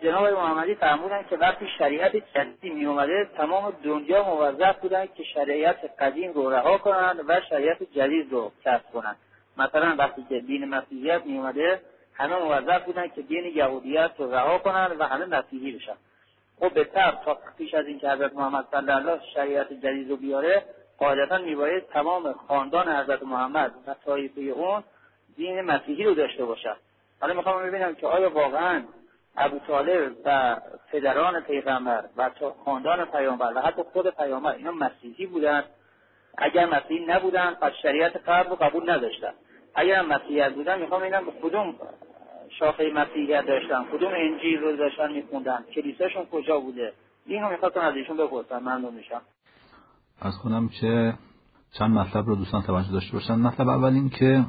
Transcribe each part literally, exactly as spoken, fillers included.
جناب محمدی فرمودن که وقتی شریعت جدیدی می اومده تمام دنیا موظف بودن که شریعت قدیم رو رها کنند و شریعت جدید رو کسب کنند. مثلا وقتی که دین مسیحیت می اومده همه موظف بودن که دین یهودیت رو رها کنند و همه مسیحی بشن. خب بهتر تا پیش از این که حضرت محمد صلی الله علیه و شریعت جدید رو بیاره قاعدتا میباید تمام خاندان حضرت محمد و طایفه اون دین مسیحی رو داشته باشن. حالا میخوام ببینم که آیا واقعا ابو طالب و پدران پیغمبر و خاندان پیامبر و حتی خود پیامبر اینا مسیحی بودن؟ اگر مسیحی نبودن پس شریعت قبل رو قبول نداشتن. اگر مسیحیت بودن میخوام ببینم کدوم شاخه مسیحیت داشتن، کدوم انجیل رو داشتن میخوندن، کلیساشون کجا بوده. اینو میخواستم از ایشون بپرسم. ممنون میشم. از کنم که چند مطلب رو دوستان توجه داشته باشن. مطلب اول این که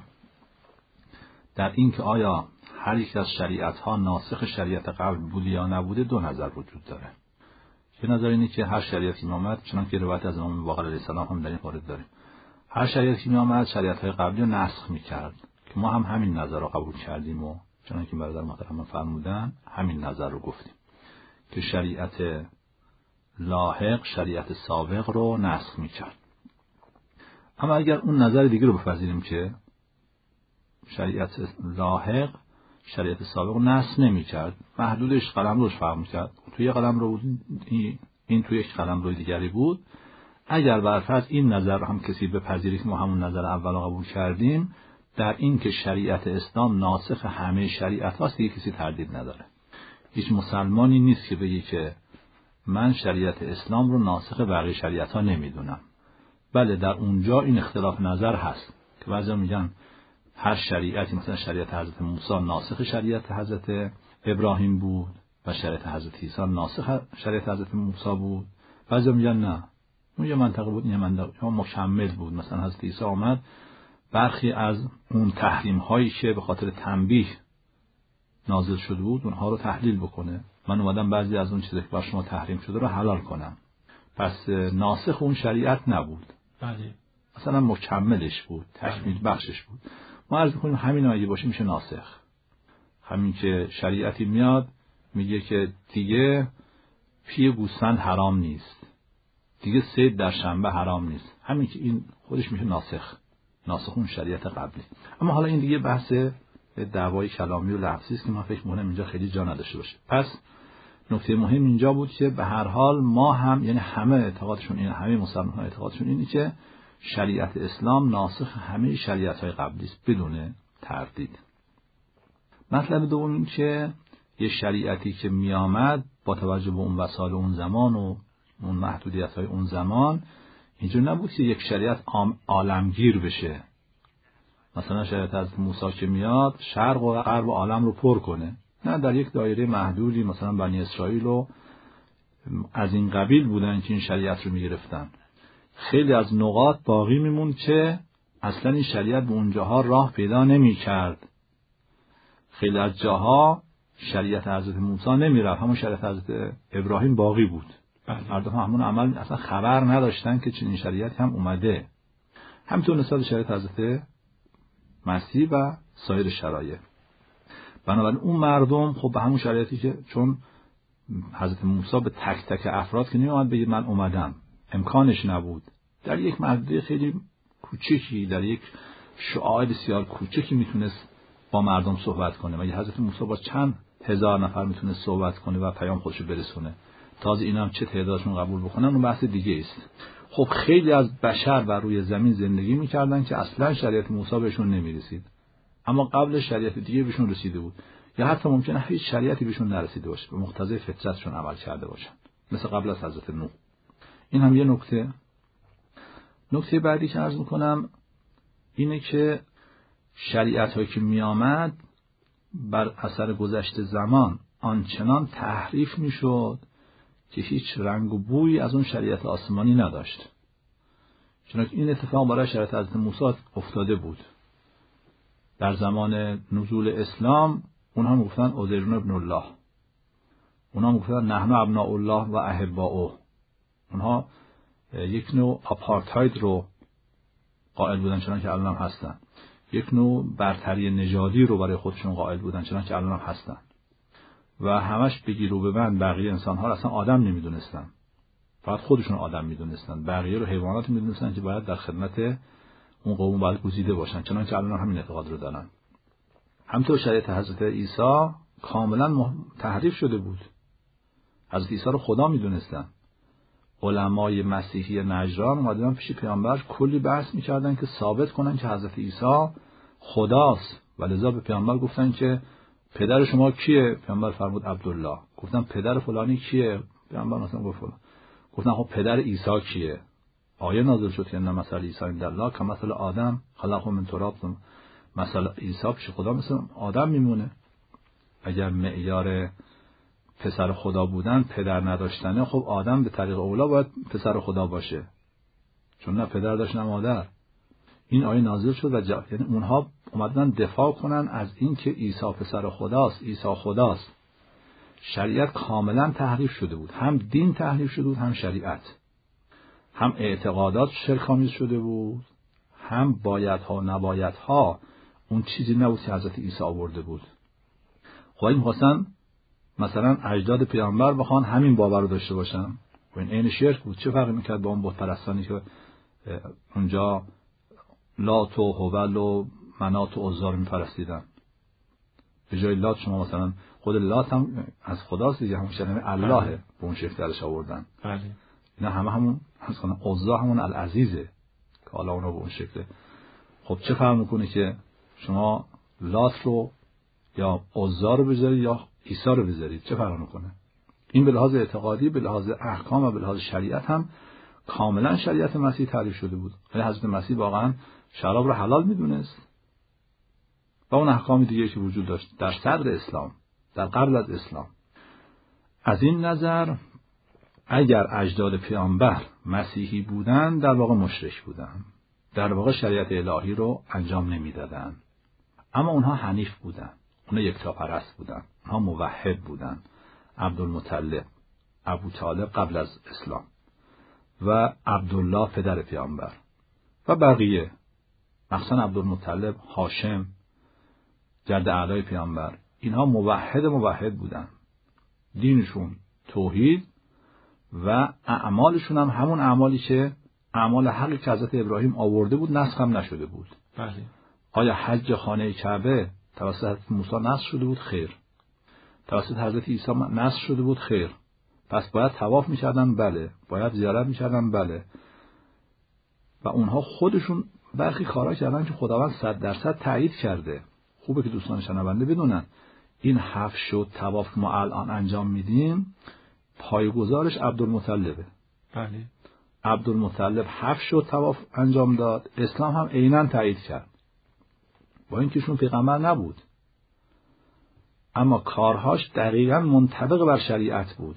در این که آیا هر یک از شریعت ها ناسخ شریعت قبل بوده یا نبوده دو نظر وجود داره. یه نظر اینه که هر شریعتی میامد، چنانکه که روایت از امام باقر علیه السلام هم در این مورد داریم، هر شریعتی میامد شریعت های قبلی رو نسخ میکرد که ما هم همین نظر رو قبول کردیم و چنانکه که برادر محترم فرمودن همین نظر رو گفتیم که شریعت لاحق شریعت سابق رو نسخ میکرد. اما اگر اون نظر دیگه رو بپذیریم که شریعت لاحق شریعت سابق رو نسخ نمیکرد، محدودش قلمروش فرق میکرد، توی قلم رو این توی یک قلم روی دیگری بود، اگر برفرض این نظر رو هم کسی بپذیره که ما همون نظر اول رو قبول کردیم، در این که شریعت اسلام ناسخ همه شریعت هاست دیگه کسی تردید نداره. هیچ مسلمانی نیست که بگه که من شریعت اسلام رو ناسخ بقیه شریعت ها نمیدونم. بله در اونجا این اختلاف نظر هست که بعضیا میگن هر شریعتی، مثلا شریعت حضرت موسی ناسخ شریعت حضرت ابراهیم بود و شریعت حضرت عیسی ناسخ شریعت حضرت موسی بود. بعضیا میگن نه، اون یه منطقه بود، این منطقه مکمل بود. مثلا حضرت عیسی آمد برخی از اون تحریم هایی که به خاطر تنبیه نازل شده بود اونها رو تحلیل بکنه. من اومدم بعضی از اون چیزا که بر شما تحریم شده رو حلال کنم. پس ناسخ اون شریعت نبود. بله. مثلا مکملش بود، تکمیل بخشش بود. ما عرض می‌کنیم همین اگه باشه میشه ناسخ. همین که شریعتی میاد میگه که دیگه پی گوسفند حرام نیست، دیگه صید در شنبه حرام نیست، همین که این خودش میشه ناسخ. ناسخ اون شریعت قبلی. اما حالا این دیگه بحث دعوای کلامی و لفظی است که من فکر می‌کنم اینجا خیلی جا نداشته باشه. پس نکته مهم اینجا بود که به هر حال ما هم، یعنی همه اعتقادشون این، همه مسلمان‌ها اعتقادشون اینه که شریعت اسلام ناسخ همه شریعت‌های قبلی است بدون تردید. مطلب دوم این که یه شریعتی که میآمد با توجه به اون وسایل اون زمان و اون محدودیت‌های اون زمان اینجور نبود که یک شریعت عالمگیر بشه. مثلا شریعت از موسی که میاد شرق و غرب عالم رو پر کنه. نه، در یک دایره محدودی مثلا بنی اسرائیل و از این قبیل بودن که این شریعت رو میگرفتن. خیلی از نقاط باقی میمون که اصلا این شریعت به اونجاها راه پیدا نمی کرد. خیلی از جاها شریعت حضرت موسی نمی رفت، همون شریعت حضرت ابراهیم باقی بود. مردم همون عمل اصلا خبر نداشتن که چنین شریعتی هم اومده. همینطور نسبت به شریعت حضرت مسیح و سایر شرایع. بنابراین اون مردم خب به همون شریعتی که، چون حضرت موسی به تک تک افراد که نمی‌اومد بگه من اومدم، امکانش نبود. در یک محدوده خیلی کوچکی، در یک شعاع بسیار کوچکی میتونست با مردم صحبت کنه. مگه حضرت موسی با چند هزار نفر میتونه صحبت کنه و پیام خودشو برسونه؟ تازه اینا هم چه تعدادشون قبول بکنن اون بحث دیگه است. خب خیلی از بشر بر روی زمین زندگی میکردن که اصلا شریعت موسی بهشون نمیرسید، اما قبل شریعت دیگه بهشون رسیده بود، یا حتی ممکنه هیچ شریعتی بهشون نرسیده باشه، به مقتضای فطرتشون عمل کرده باشن، مثل قبل از حضرت نوح. این هم یه نکته. نکته بعدی که عرض میکنم اینه که شریعت هایی که می آمد بر اثر گذشت زمان آنچنان تحریف می شد که هیچ رنگ و بویی از اون شریعت آسمانی نداشت. چنانکه این اتفاق برای شریعت حضرت موسی افتاده بود. در زمان نزول اسلام اونها میگفتن عزیر ابن الله، اونها میگفتن نحن ابناء الله و احباؤه. اونها یک نوع آپارتاید رو قائل بودن چنانکه الان هم هستن. یک نوع برتری نژادی رو برای خودشون قائل بودن چنانکه الان هم هستن. و همش بگیر و ببند. بقیه انسان‌ها اصلا آدم نمی‌دونستن، فقط خودشون آدم می‌دونستن، بقیه رو حیوانات می‌دونستن که باید در خدمت اون قوم باید گزیده باشن، چنانچه الان همین اعتقاد رو دارن. همینطور شریعت حضرت عیسی کاملا تحریف شده بود. حضرت عیسی رو خدا می‌دونستن. علمای مسیحی نجران اومدن پیش پیامبر کلی بحث می‌کردن که ثابت کنن که حضرت عیسی خداست، و لذا به پیامبر گفتن که پدر شما کیه؟ پیامبر فرمود عبدالله. گفتن پدر فلانی کیه؟ پیامبر مثلا گفت فلان. گفتن خب پدر عیسی کیه؟ آیه نازل شد که ان مثل عیسی عند الله کمثل آدم خلقه من تراب. مثل عیسی پیش خدا مثل آدم میمونه. اگر معیار پسر خدا بودن پدر نداشتنه، خب آدم به طریق اولا باید پسر خدا باشه، چون نه پدر داشت نه مادر. این آیه نازل شد و جا... یعنی اونها اومدن دفاع کنن از این که عیسی پسر خداست، عیسی خداست. شریعت کاملا تحریف شده بود، هم دین تحریف شده بود، هم شریعت، هم اعتقادات شرک‌آمیز شده بود، هم بایدها و نبایدها اون چیزی نبود که حضرت عیسی آورده بود. خب این می‌خواستن مثلا اجداد پیامبر بخوان همین باور رو داشته باشن و این عین شرک بود. چه فرقی می‌کرد با اون بت پرستانی که اونجا لات و هبل و منات و عزا رو می‌پرستیدن؟ به جای لات شما مثلا خود لات هم از خداست دیگه، همون کلمه اللهه، به اون شکل درش آوردن. بله. اینا همه همون مثلا عزا همون العزیزه که حالا اونها به اون شکله. خب چه فرق میکنه که شما لات رو یا عزا رو بذارید یا عیسی رو بذارید؟ چه فرق میکنه؟ این به لحاظ اعتقادی، به لحاظ احکام و به لحاظ شریعت هم کاملا شریعت مسیح تعریف شده بود. ولی حضرت مسیح واقعا شراب رو حلال میدونست و اون احکام دیگه که وجود داشت در صدر اسلام، در قبل از اسلام. از این نظر اگر اجداد پیامبر مسیحی بودن در واقع مشرک بودن، در واقع شریعت الهی رو انجام نمیدادن. اما اونها حنیف بودن، اونها یکتاپرست بودن، اونها موحد بودن. عبدالمطلب، ابو طالب قبل از اسلام و عبدالله پدر پیامبر و بقیه، مخصوصا عبدالمطلب، هاشم جد اعلای پیامبر، اینها موحد موحد بودن. دینشون توحید و اعمالشون هم همون اعمالی که اعمال حقی که حضرت ابراهیم آورده بود نسخ هم نشده بود. بله. آیا حج خانه کعبه توسط حضرت موسی نسخ شده بود؟ خیر. توسط حضرت عیسی نسخ شده بود؟ خیر. پس باید طواف می‌کردن؟ بله. باید زیارت می‌کردن؟ بله. و اونها خودشون برخی کارا کردن که خداوند صد درصد تایید کرده. خوبه که دوستان شنونده بدونن این هفت شد طواف ما الان انجام میدیم، پایه‌گذارش عبدالمطلبه. بله. عبدالمطلب هفت شد طواف انجام داد، اسلام هم عیناً تایید کرد، با اینکه ایشون پیغمبر نبود، اما کارهاش دقیقاً منطبق بر شریعت بود.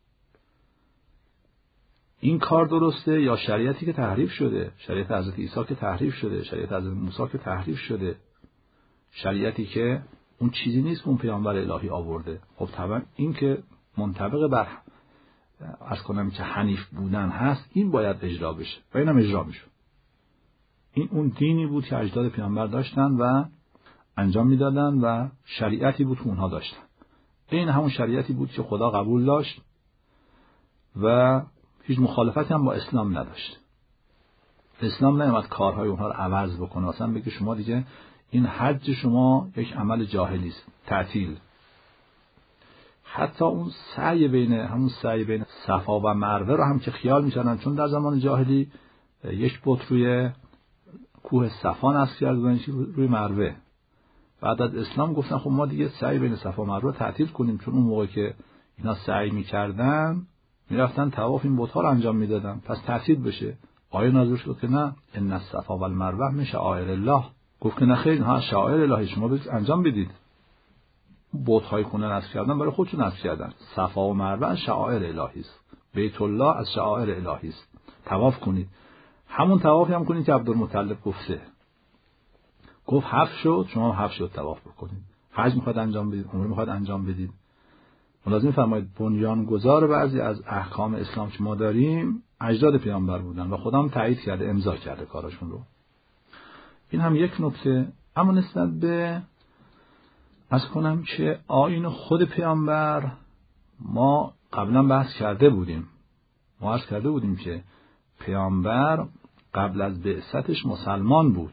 این کار درسته یا شریعتی که تحریف شده؟ شریعت حضرت عیسی که تحریف شده، شریعت حضرت موسی که تحریف شده، شریعتی که اون چیزی نیست که اون پیامبر الهی آورده. خب طبعا این که منطبق بر از کنم که حنیف بودن هست، این باید اجرا بشه و اینم اجرا میشه. این اون دینی بود که اجداد پیامبر داشتن و انجام میدادن و شریعتی بود که اونها داشتن. این همون شریعتی بود که خدا قبول داشت و هیچ مخالفتی هم با اسلام نداشت. اسلام نمیاد کارهای اونها رو عوض بکنه، مثلا بگه شما دیگه این حج شما یک عمل جاهلی است، تعطیل. حتی اون سعی بین همون سعی بین صفا و مروه رو هم که خیال می‌کردن، چون در زمان جاهلی یک بت روی کوه صفا نصب کردن روی مروه. بعد از اسلام گفتن خب ما دیگه سعی بین صفا و مروه تعطیل کنیم، چون اون موقع که اینا سعی می‌کردن میرفتن طواف این بت‌ها رو انجام میدادن، پس تعطیل بشه. آیه نازل شد که نه، ان الصفا والمروه من شعائر الله. گفت که نه خیر، ها شعائر الهی شما برید انجام بدید. بت‌های خونه نصب کردن برای خودشون نصب کردن. صفا و مروه شعائر الهی است. بیت الله از شعائر الهی است. طواف کنید. همون طوافی هم کنید که عبدالمطلب گفته. گفت هفت شد، شما هفت شد طواف بکنید. حج میخواد انجام بدید، عمره میخواد انجام بدید. ملازم فرمایید بنیانگذار بعضی از احکام اسلام که ما داریم اجداد پیامبر بودن و خدا هم تایید کرده، امضا کرده کاراشون رو. این هم یک نکته. اما نسبت به از کنم که آیین خود پیامبر ما قبلا بحث کرده بودیم. ما عرض کرده بودیم که پیامبر قبل از بعثتش مسلمان بود.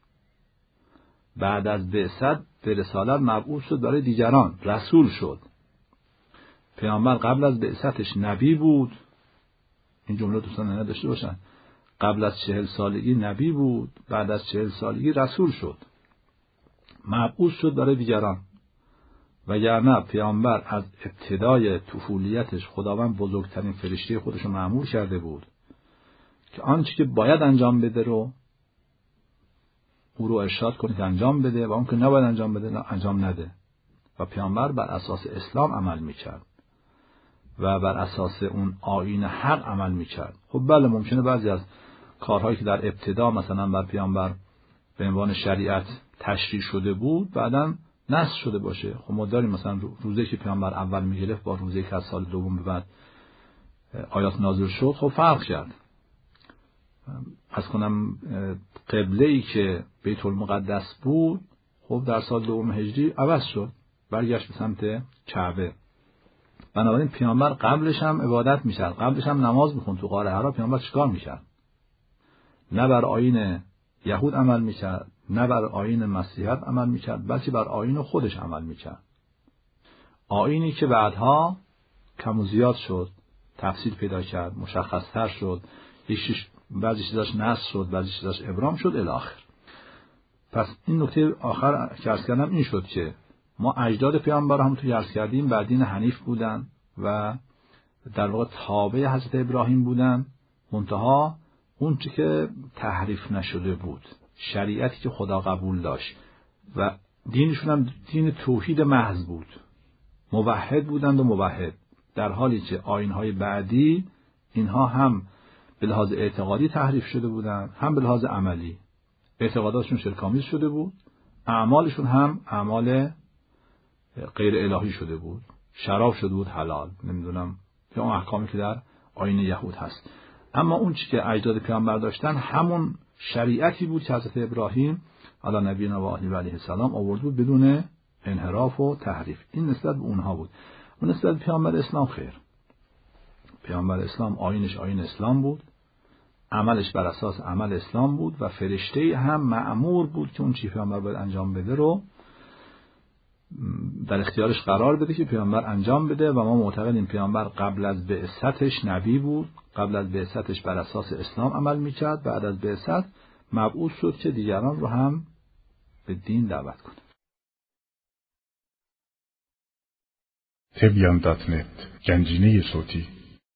بعد از بعثت به رسالت مبعوث شد برای دیگران، رسول شد. پیامبر قبل از بعثتش نبی بود. این جمله دوستان نداشته باشن. قبل از چهل سالگی نبی بود، بعد از چهل سالگی رسول شد، مبعوث شد برای دیگران. وگرنه پیامبر از ابتدای طفولیتش خداوند بزرگترین فرشته خودش رو مأمور کرده بود که آنچه که باید انجام بده رو او رو ارشاد کنه که انجام بده و اون که نباید انجام بده انجام نده. و پیامبر بر اساس اسلام عمل میکرد و بر اساس اون آیین حق عمل میکرد. خب بله ممکنه بعضی از کارهایی که در ابتدا مثلا بر پیامبر به عنوان شریعت تشریع شده بود بعداً نسخ شده باشه. خب ما داریم مثلا روزی که پیامبر اول میگرفت با روزی که از سال دوم به بعد آیات نازل شد خب فرق کرد. از کنم قبله‌ای که بیت المقدس بود خب در سال دوم هجری عوض شد، برگشت به سمت کعبه. بنابراین پیامبر قبلش هم عبادت می‌کرد، قبلش هم نماز می‌خوند. تو غار حرا پیامبر چیکار می‌کرد؟ نه بر آیین یهود عمل می‌کرد، نه بر آیین مسیحیت عمل می‌کرد، بلکه بر آیین خودش عمل می‌کرد. آیینی که بعدها کم و زیاد شد، تفصیل پیدا کرد، مشخص‌تر شد، یکیش بعضی چیزاش نسخ شد، بعضی چیزاش ابرام شد الی آخر. پس این نکته آخر که عرض کردم این شد که ما اجداد پیامبر هم تو عرض کردیم بر دین حنیف بودن و در واقع تابع حضرت ابراهیم بودن، منتها اون چی که تحریف نشده بود، شریعتی که خدا قبول داشت و دینشون هم دین توحید محض بود، موحد بودند و موحد، در حالی که آیین‌های بعدی اینها هم به لحاظ اعتقادی تحریف شده بودند هم به لحاظ عملی. اعتقاداتشون شرک‌آمیز شده بود، اعمالشون هم اعمال غیر الهی شده بود، شراب شده بود حلال، نمیدونم یا اون احکامی که در آیین یهود هست. اما اون چی که اجداد پیامبر داشتن همون شریعتی بود که حضرت ابراهیم علی نبینا و آله و علیه السلام آورد بود بدون انحراف و تحریف. این نسبت به اونها بود. اون نسبت به پیامبر اسلام خیر. پیامبر اسلام آیینش آیین اسلام بود، عملش بر اساس عمل اسلام بود و فرشته هم مأمور بود که اون چی پیامبر باید انجام بده رو در اختیارش قرار بده که پیامبر انجام بده. و ما معتقدیم پیامبر قبل از بعثتش نبی بود، قبل از بعثتش بر اساس اسلام عمل میکرد، بعد از بعثت مبعوث شد که دیگران رو هم به دین دعوت کنه. تبیان دات نت گنجینه صوتی